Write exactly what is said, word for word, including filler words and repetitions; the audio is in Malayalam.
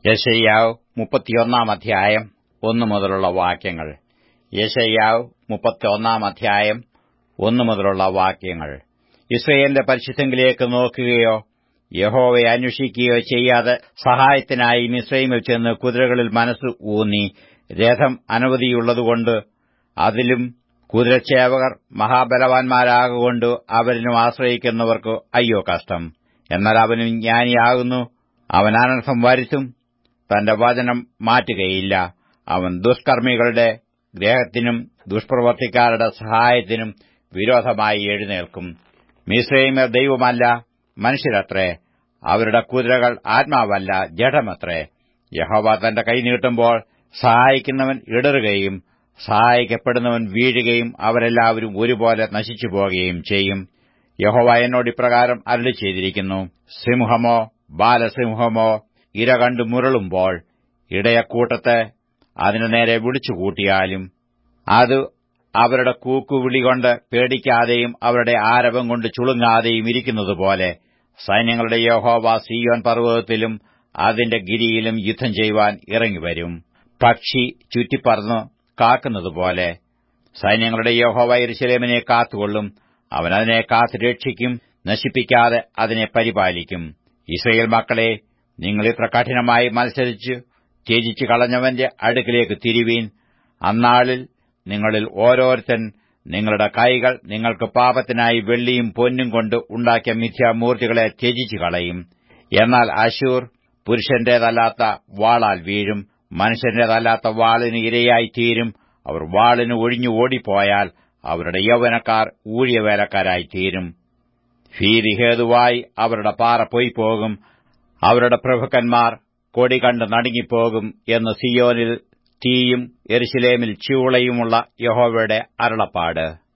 യെശയ്യാവ് മുപ്പത്തിയൊന്നാം അധ്യായം ഒന്നു മുതലുള്ള വാക്യങ്ങൾ. യെശയ്യാവ് മുപ്പത്തിയൊന്നാം അധ്യായം ഒന്നു മുതലുള്ള വാക്യങ്ങൾ. ഇസ്രായേലിന്റെ പരിശുദ്ധങ്കിലേക്ക് നോക്കുകയോ യഹോവയെ അന്വേഷിക്കുകയോ ചെയ്യാതെ സഹായത്തിനായി മിസ്രയീമിൽ ചെന്ന് കുതിരകളിൽ മനസ്സ് ഊന്നി രഥം അനവധിയുള്ളതുകൊണ്ട് അതിലും കുതിരച്ചേവകർ മഹാബലവാന്മാരാകൊണ്ട് അവരിലും ആശ്രയിക്കുന്നവർക്ക് അയ്യോ കഷ്ടം. എന്നാൽ അവനും ജ്ഞാനിയാകുന്നു, അവൻ അനർത്ഥം വരുത്തും, തന്റെ വചനം മാറ്റുകയില്ല. അവൻ ദുഷ്കർമ്മികളുടെ ഗ്രഹത്തിനും ദുഷ്പ്രവർത്തിക്കാരുടെ സഹായത്തിനും വിരോധമായി എഴുന്നേൽക്കും. മിസ്രയീമ്യർ ദൈവമല്ല, മനുഷ്യരത്രേ. അവരുടെ കുതിരകൾ ആത്മാവല്ല, ജഡമത്രേ. യഹോവ തന്റെ കൈ നീട്ടുമ്പോൾ സഹായിക്കുന്നവൻ ഇടറുകയും സഹായിക്കപ്പെടുന്നവൻ വീഴുകയും അവരെല്ലാവരും ഒരുപോലെ നശിച്ചുപോകുകയും ചെയ്യും. യഹോവ എന്നോട് ഇപ്രകാരം അരുളി ചെയ്തിരിക്കുന്നു: സിംഹമോ ബാലസിംഹമോ ഇര കണ്ടു മുരളുമ്പോൾ ഇടയക്കൂട്ടത്തെ അതിനു നേരെ വിളിച്ചുകൂട്ടിയാലും അത് അവരുടെ കൂക്കുവിളികൊണ്ട് പേടിക്കാതെയും അവരുടെ ആരവം കൊണ്ട് ചുളുങ്ങാതെയും ഇരിക്കുന്നതുപോലെ സൈന്യങ്ങളുടെ യഹോവ സീയോൻ പർവ്വതത്തിലും അതിന്റെ ഗിരിയിലും യുദ്ധം ചെയ്യുവാൻ ഇറങ്ങിവരും. പക്ഷി ചുറ്റിപ്പറന്നു കാക്കുന്നതുപോലെ സൈന്യങ്ങളുടെ യഹോവ യെരൂശലേമിനെ കാത്തുകൊള്ളും. അവൻ അതിനെ കാത്ത് രക്ഷിക്കും, നശിപ്പിക്കാതെ അതിനെ പരിപാലിക്കും. ഇസ്രായേൽ മക്കളെ, നിങ്ങൾ ഇത്ര കഠിനമായി മത്സരിച്ച് ത്യജിച്ചു കളഞ്ഞവന്റെ അടുക്കിലേക്ക് തിരിവീൻ. അന്നാളിൽ നിങ്ങളിൽ ഓരോരുത്തൻ നിങ്ങളുടെ കൈകൾ നിങ്ങൾക്ക് പാപത്തിനായി വെള്ളിയും പൊന്നും കൊണ്ട് ഉണ്ടാക്കിയ മിഥ്യാമൂർത്തികളെ ത്യജിച്ചു കളയും. എന്നാൽ അശ്ശൂർ പുരുഷന്റേതല്ലാത്ത വാളാൽ വീഴും, മനുഷ്യന്റേതല്ലാത്ത വാളിന് ഇരയായിത്തീരും. അവർ വാളിന് ഒഴിഞ്ഞു ഓടിപ്പോയാൽ അവരുടെ യൗവനക്കാർ ഊഴിയവേലക്കാരായിത്തീരും. ഭീതി ഹേതുവായി അവരുടെ പാറ പൊയ്പോകും, അവരുടെ പ്രഭുക്കന്മാർ കൊടി കണ്ട് നടുങ്ങിപ്പോകും എന്ന് സീയോനിൽ തീയും യെരൂശലേമിൽ ചൂളയുമുള്ള യഹോവയുടെ അരുളപ്പാട്.